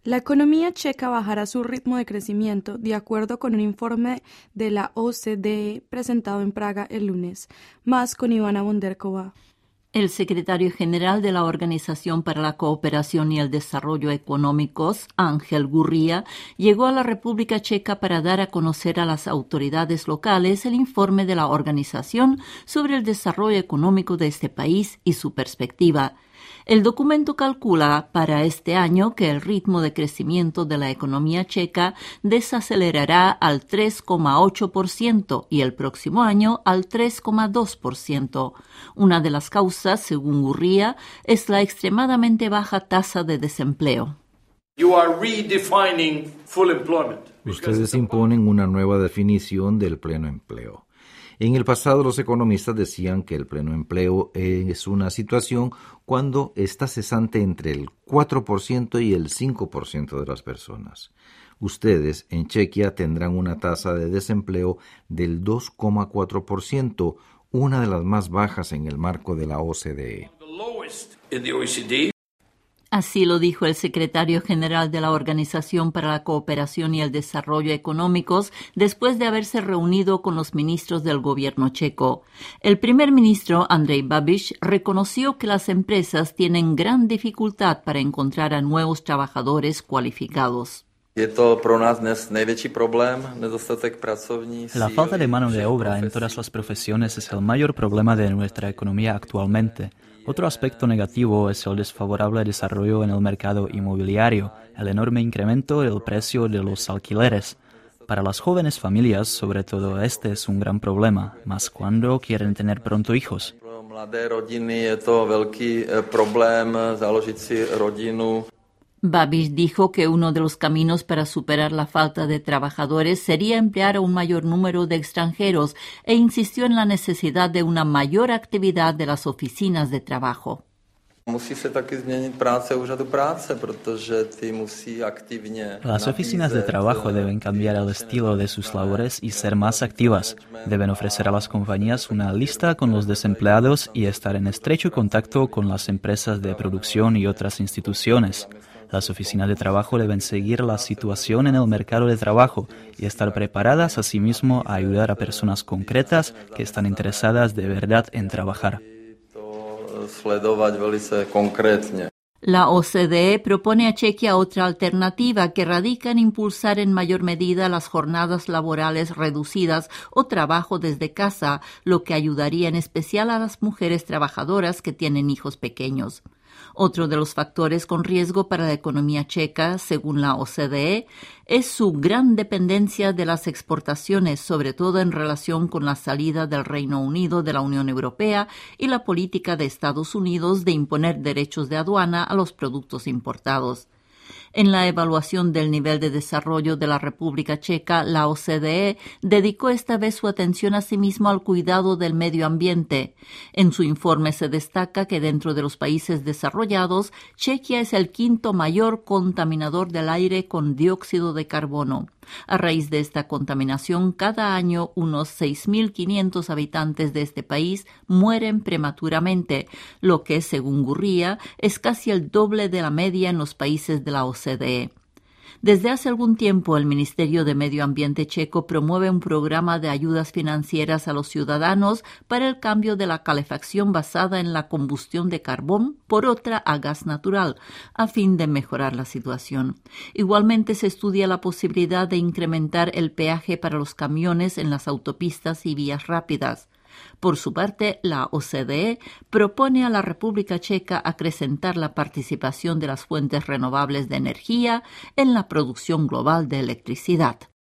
La economía checa bajará su ritmo de crecimiento de acuerdo con un informe de la OCDE presentado en Praga el lunes. Más con Ivana Bonderkova. El secretario general de la Organización para la Cooperación y el Desarrollo Económicos, Ángel Gurría, llegó a la República Checa para dar a conocer a las autoridades locales el informe de la organización sobre el desarrollo económico de este país y su perspectiva. El documento calcula para este año que el ritmo de crecimiento de la economía checa desacelerará al 3,8% y el próximo año al 3,2%. Una de las causas, según Gurría, es la extremadamente baja tasa de desempleo. Ustedes imponen una nueva definición del pleno empleo. En el pasado los economistas decían que el pleno empleo es una situación cuando está cesante entre el 4% y el 5% de las personas. Ustedes en Chequia tendrán una tasa de desempleo del 2,4%, una de las más bajas en el marco de la OCDE. Así lo dijo el secretario general de la Organización para la Cooperación y el Desarrollo Económicos después de haberse reunido con los ministros del gobierno checo. El primer ministro, Andrej Babiš, reconoció que las empresas tienen gran dificultad para encontrar a nuevos trabajadores cualificados. La falta de mano de obra en todas las profesiones es el mayor problema de nuestra economía actualmente. Otro aspecto negativo es el desfavorable desarrollo en el mercado inmobiliario, el enorme incremento del precio de los alquileres. Para las jóvenes familias, sobre todo, este es un gran problema, más cuando quieren tener pronto hijos. Babiš dijo que uno de los caminos para superar la falta de trabajadores sería emplear a un mayor número de extranjeros e insistió en la necesidad de una mayor actividad de las oficinas de trabajo. Las oficinas de trabajo deben cambiar el estilo de sus labores y ser más activas. Deben ofrecer a las compañías una lista con los desempleados y estar en estrecho contacto con las empresas de producción y otras instituciones. Las oficinas de trabajo deben seguir la situación en el mercado de trabajo y estar preparadas asimismo a ayudar a personas concretas que están interesadas de verdad en trabajar. La OCDE propone a Chequia otra alternativa que radica en impulsar en mayor medida las jornadas laborales reducidas o trabajo desde casa, lo que ayudaría en especial a las mujeres trabajadoras que tienen hijos pequeños. Otro de los factores con riesgo para la economía checa, según la OCDE, es su gran dependencia de las exportaciones, sobre todo en relación con la salida del Reino Unido de la Unión Europea y la política de Estados Unidos de imponer derechos de aduana a los productos importados. En la evaluación del nivel de desarrollo de la República Checa, la OCDE dedicó esta vez su atención asimismo al cuidado del medio ambiente. En su informe se destaca que dentro de los países desarrollados, Chequia es el quinto mayor contaminador del aire con dióxido de carbono. A raíz de esta contaminación, cada año unos 6.500 habitantes de este país mueren prematuramente, lo que, según Gurría, es casi el doble de la media en los países de la OCDE. Desde hace algún tiempo, el Ministerio de Medio Ambiente checo promueve un programa de ayudas financieras a los ciudadanos para el cambio de la calefacción basada en la combustión de carbón por otra a gas natural, a fin de mejorar la situación. Igualmente se estudia la posibilidad de incrementar el peaje para los camiones en las autopistas y vías rápidas. Por su parte, la OCDE propone a la República Checa acrecentar la participación de las fuentes renovables de energía en la producción global de electricidad.